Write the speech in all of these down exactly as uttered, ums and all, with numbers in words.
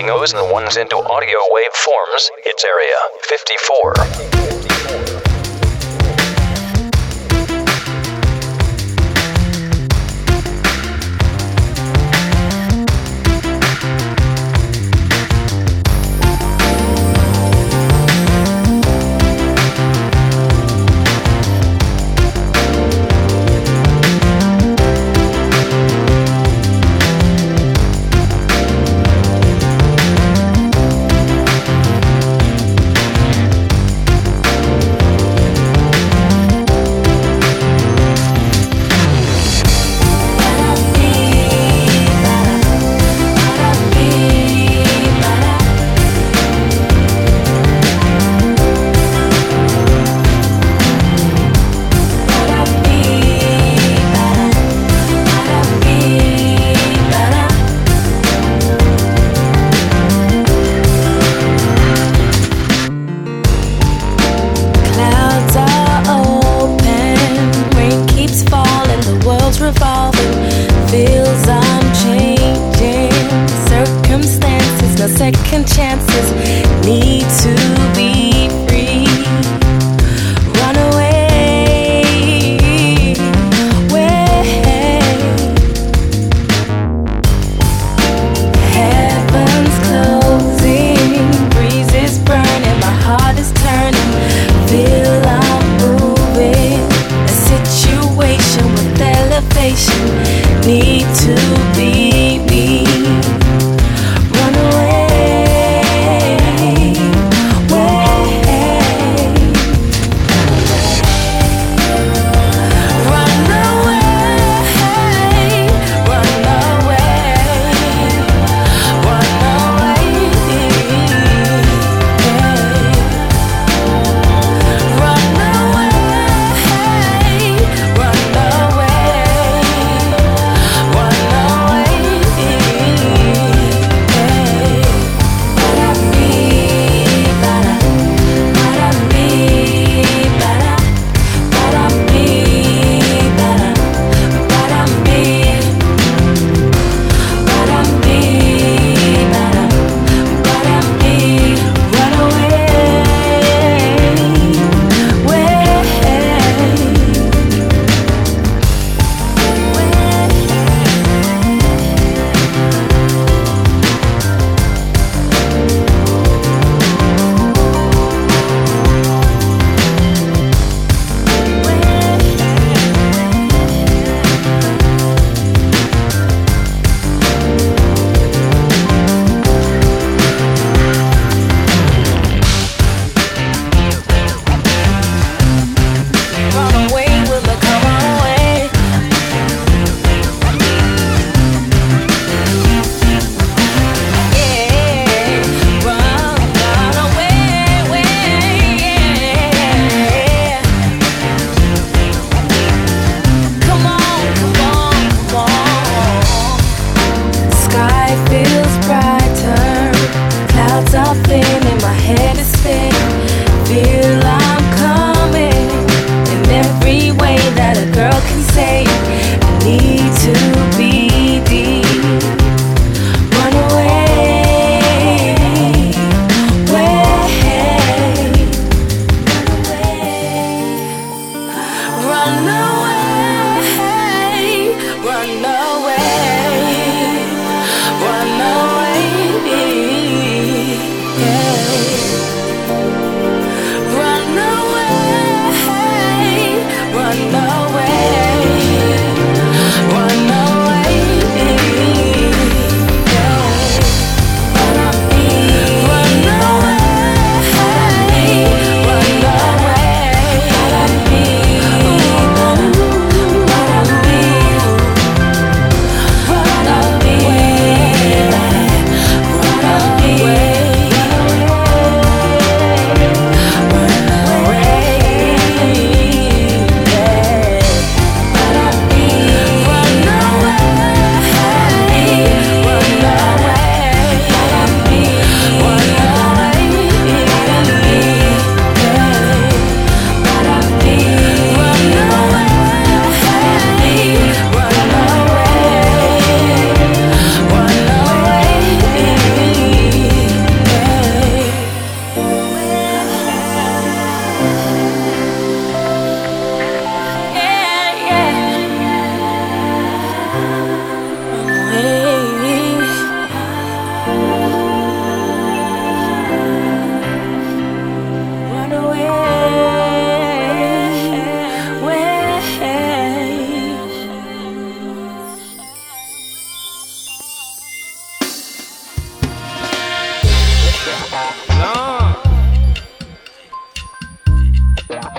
those ones into audio wave forms, it's Area fifty-four.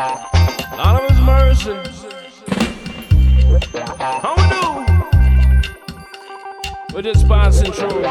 Out of His mercy. How we do? We're just passing through.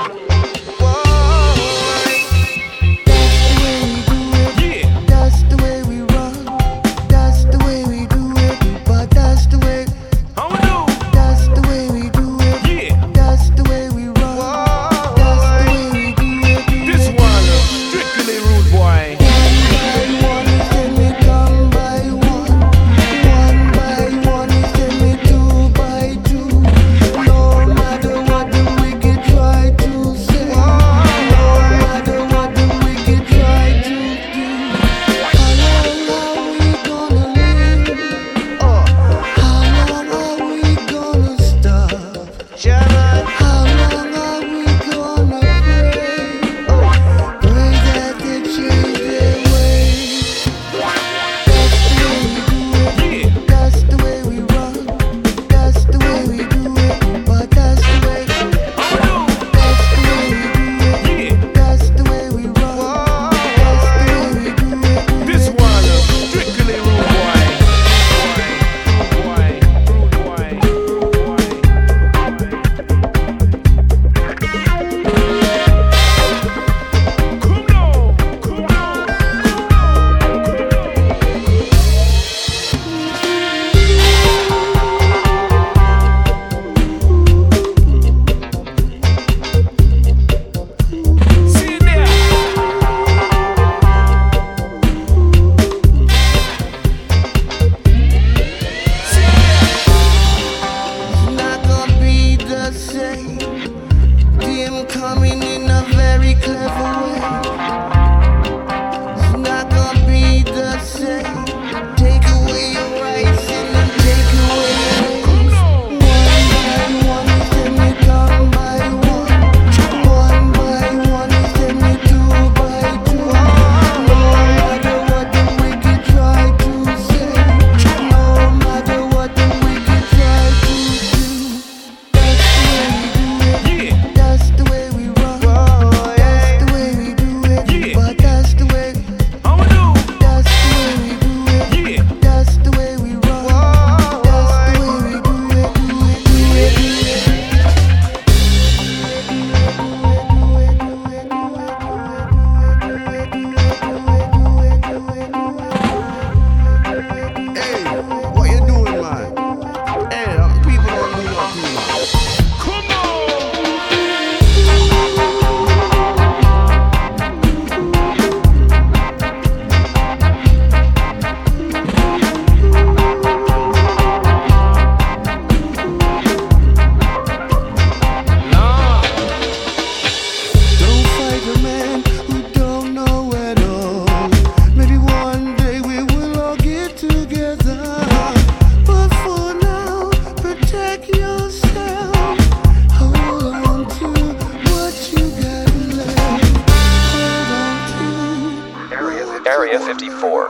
fifty-four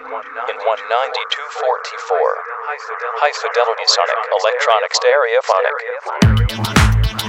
in one ninety-two forty-four. High Fidelity Sonic Electronics Stereophonic.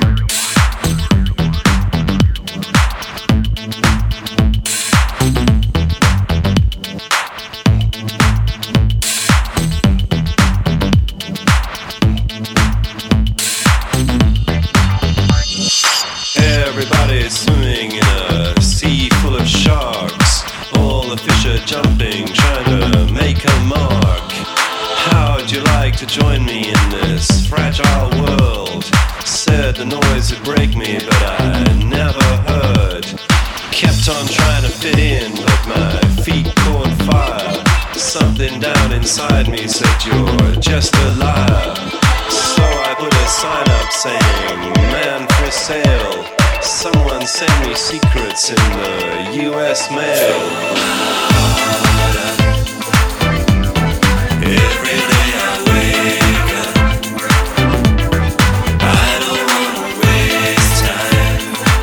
Everybody's swimming in a sea full of sharks. All the fish are jumping, trying to make a mark. How'd you like to join me in this fragile world? Said the noise would break me, but I never heard. Kept on trying to fit in, but my feet caught fire. Something down inside me said you're just a liar. So I put a sign up saying, man for sale. Someone send me secrets in the U S mail. Every day I wake up, I don't wanna waste time.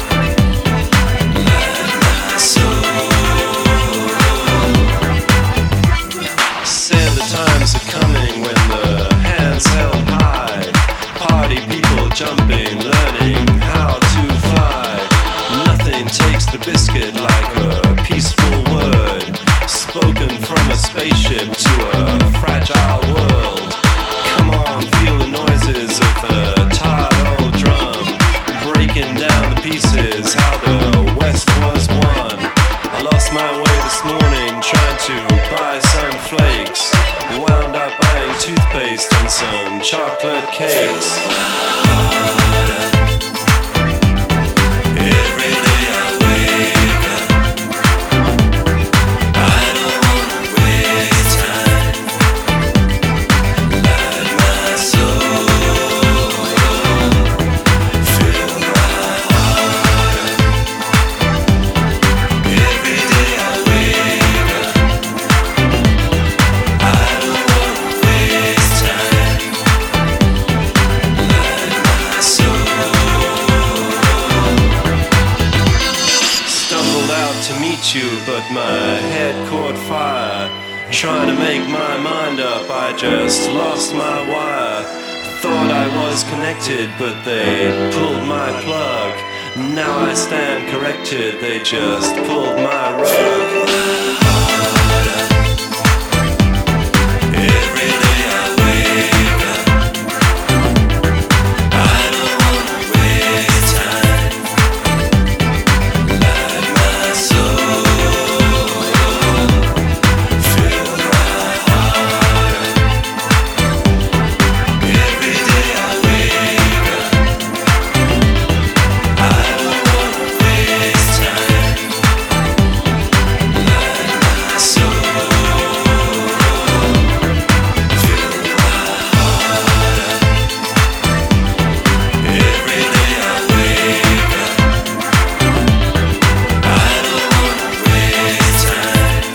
Like my soul. Said the times are coming when the hands held high. Party people jumping, learning how to fly. Nothing takes the biscuit like a peaceful word spoken spaceship to a fragile world. Come on, feel the noises of the tired old drum, breaking down the pieces, how the West was won. I lost my way this morning trying to buy some flakes, wound up buying toothpaste and some chocolate cakes. Every day I wake up, I don't wanna waste time. Light my soul, fill my heart. Every day I wake up, I don't wanna waste time. Light my soul. Stumbled out to meet you, but my head caught fire. Trying to make my mind up, I just lost my wire. Thought I was connected, but they pulled my plug. Now I stand corrected, they just pulled my rug. Every day I wake up, I don't wanna waste time. Light my soul, fill my heart. Every day I wake up, I don't wanna waste time. Light my soul, fill my heart. Every day I wake up, I don't wanna waste time.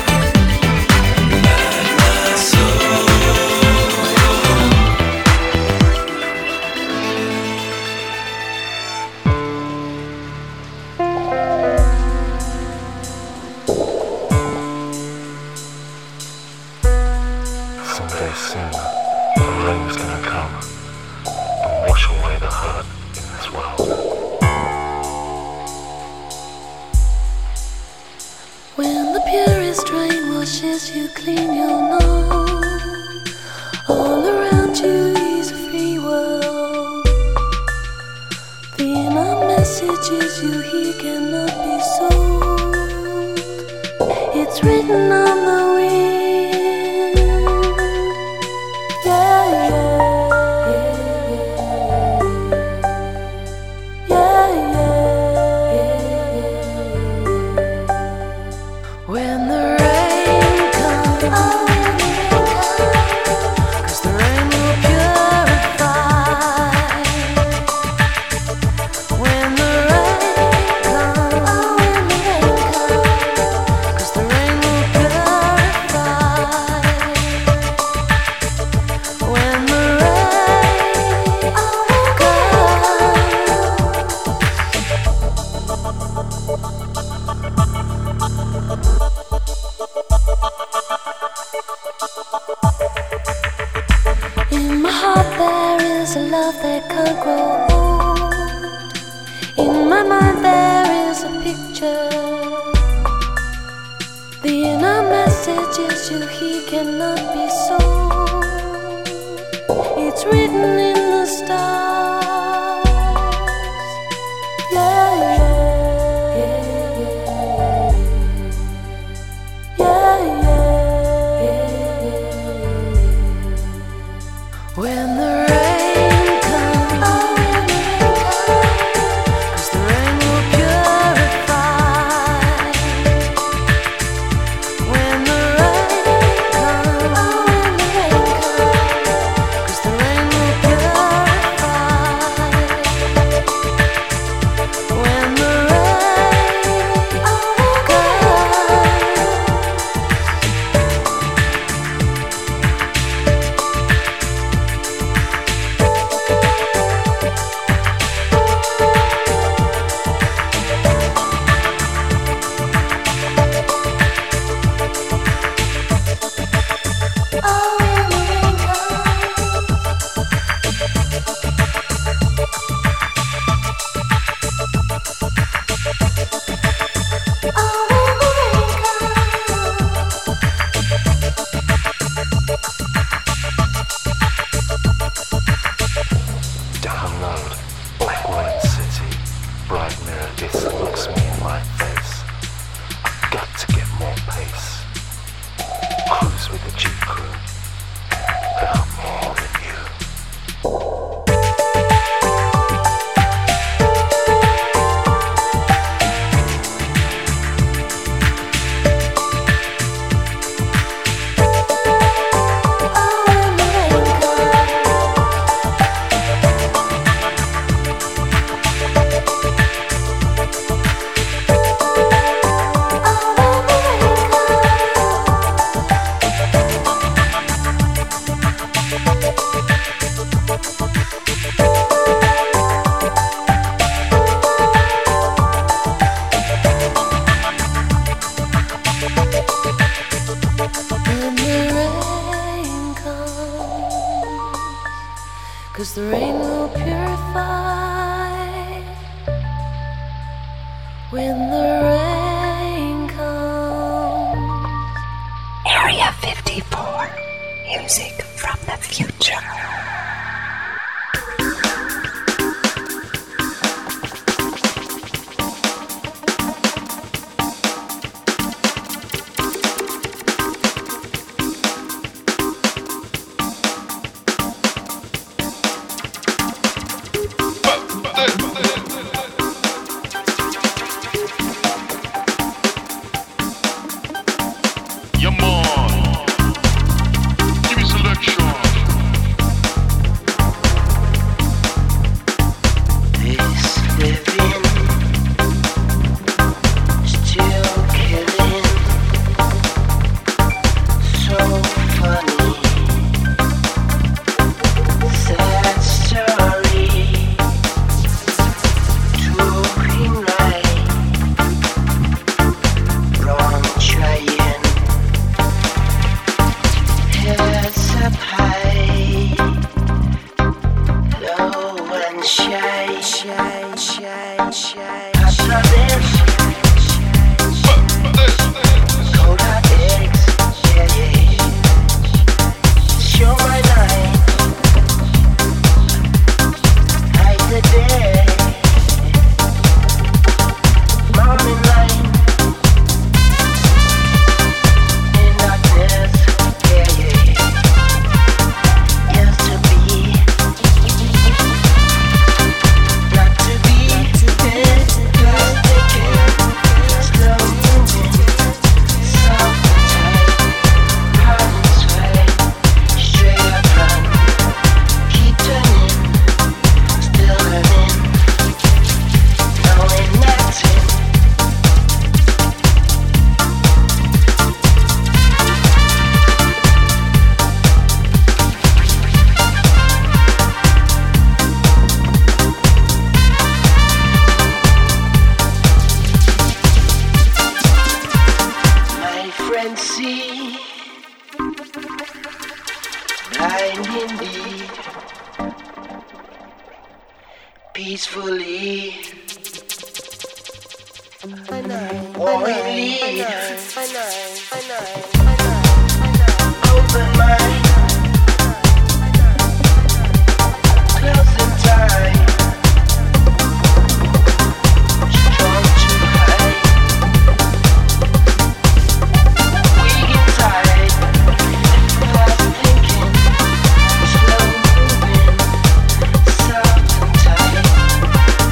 Light my soul. Someday soon, the rain's gonna come and wash away the hurt in this world. When the purest rain washes you clean, you'll know all around you is a free world. The inner messages you hear cannot be sold. It's written on the wind. Yeah, yeah, yeah, yeah, yeah. When the rain comes, oh, cause the rain will purify. When the rain comes, oh, cause the rain will purify. When the rain in my heart there is a love that can't grow old. In my mind there is a picture. The inner messages you hear cannot be sold. It's written in the stars. Yeah, yeah, yeah, yeah, yeah. When the rain comes, cause the rain will purify. When the rain comes, cause the rain will purify. with the G crew, but I'm more than you. The rain will purify when the rain comes. Area fifty-four, music from the future. Peacefully, I know, warmly, I know, I know, I know, I know, open mind, closing time, strong to high, weak inside, fast thinking, slow moving, soft and tight.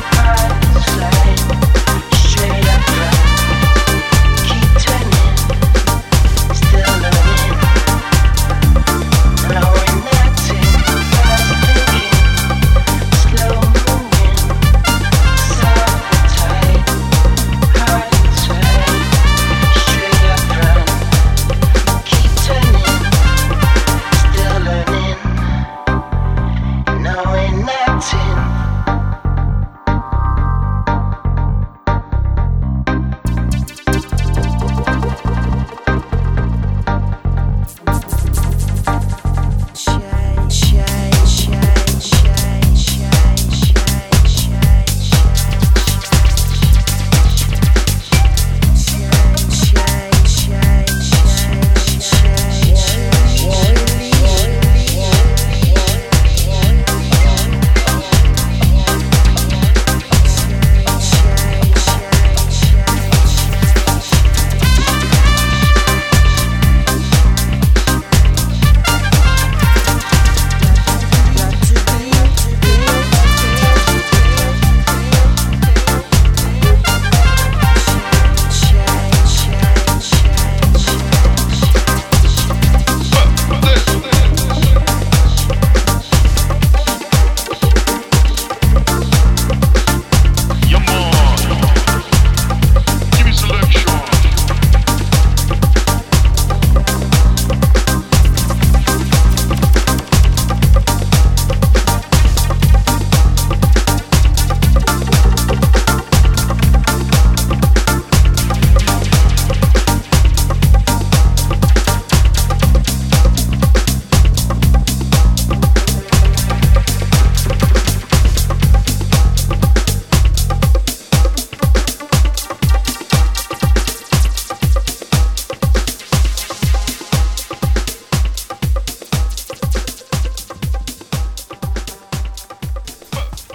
Straight up front, keep turning.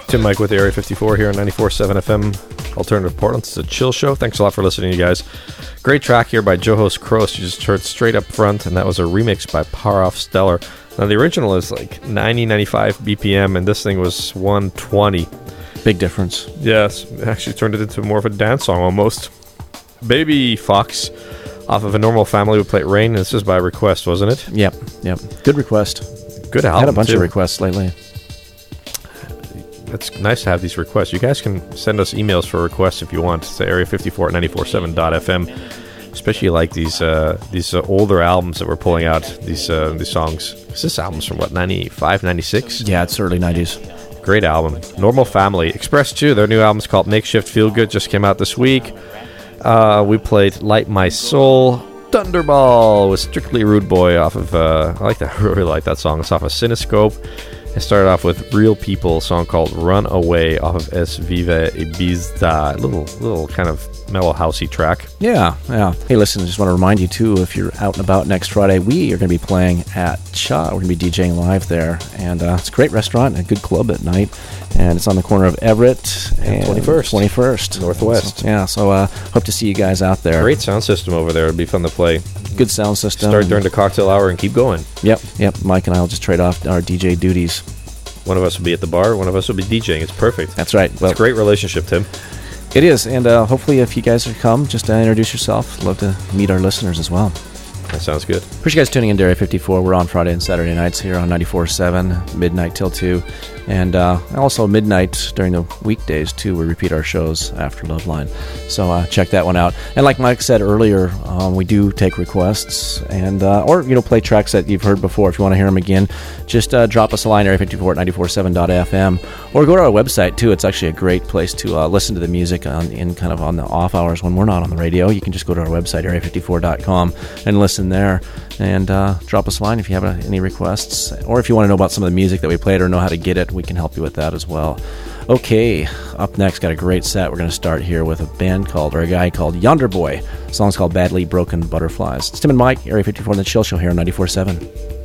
Tim Mike with Area fifty-four here on ninety-four point seven F M Alternative Portland. It's a chill show. Thanks a lot for listening, you guys. Great track here by Johos Kroos. You just heard Straight Up Front, and that was a remix by Power Off Stellar. Now, the original is like ninety, ninety-five B P M, and this thing was one twenty. Big difference. Yes, it actually turned it into more of a dance song almost. Baby Fox off of A Normal Family would play Rain. This is by request, wasn't it? Yep, yep. Good request. Good album. I had a bunch too. of requests lately. It's nice to have these requests. You guys can send us emails for requests if you want to area fifty-four at ninety-four point seven dot f m. Especially like these uh, these uh, older albums that we're pulling out, these uh, these songs. This album's from what, ninety-five, ninety-six? Yeah, it's early nineties. Great album. Normal Family. Express two, their new album's called Makeshift Feel Good, just came out this week. Uh, we played Light My Soul. Thunderball with Strictly Rude Boy off of, uh, I like that, I really like that song. It's off of Cinescope. It started off with Real People, a song called Run Away off of Es Vive Ibiza. A little, little kind of mellow housey track. Yeah, yeah. Hey, listen, I just want to remind you, too, if you're out and about next Friday, we are going to be playing at Cha. We're going to be DJing live there. And uh, it's a great restaurant and a good club at night. And it's on the corner of Everett and, and twenty-first. twenty-first. Northwest. So, yeah, so uh, hope to see you guys out there. Great sound system over there. It'd be fun to play. Good sound system. Start during the cocktail hour and keep going. Yep, yep. Mike and I will just trade off our D J duties. One of us will be at the bar, one of us will be DJing. It's perfect. That's right. Well, it's a great relationship, Tim. It is, and uh, hopefully if you guys would come, just uh, introduce yourself. Love to meet our listeners as well. That sounds good. Appreciate you guys tuning in to Area fifty-four. We're on Friday and Saturday nights here on ninety-four point seven, midnight till two. And uh, also midnight during the weekdays, too. We repeat our shows after Loveline. So uh, check that one out. And like Mike said earlier, um, we do take requests and uh, or, you know, play tracks that you've heard before. If you want to hear them again, just uh, drop us a line, area fifty-four at ninety-four point seven dot f m. Or go to our website, too. It's actually a great place to uh, listen to the music on, in kind of on the off hours when we're not on the radio. You can just go to our website, area fifty-four dot com, and listen there. And uh, drop us a line if you have uh, any requests. Or if you want to know about some of the music that we played or know how to get it, we can help you with that as well. Okay, up next, got a great set. We're going to start here with a band called, or a guy called Yonder Boy. The song's called Badly Broken Butterflies. It's Tim and Mike, Area fifty-four, and the Chill Show here on ninety-four point seven.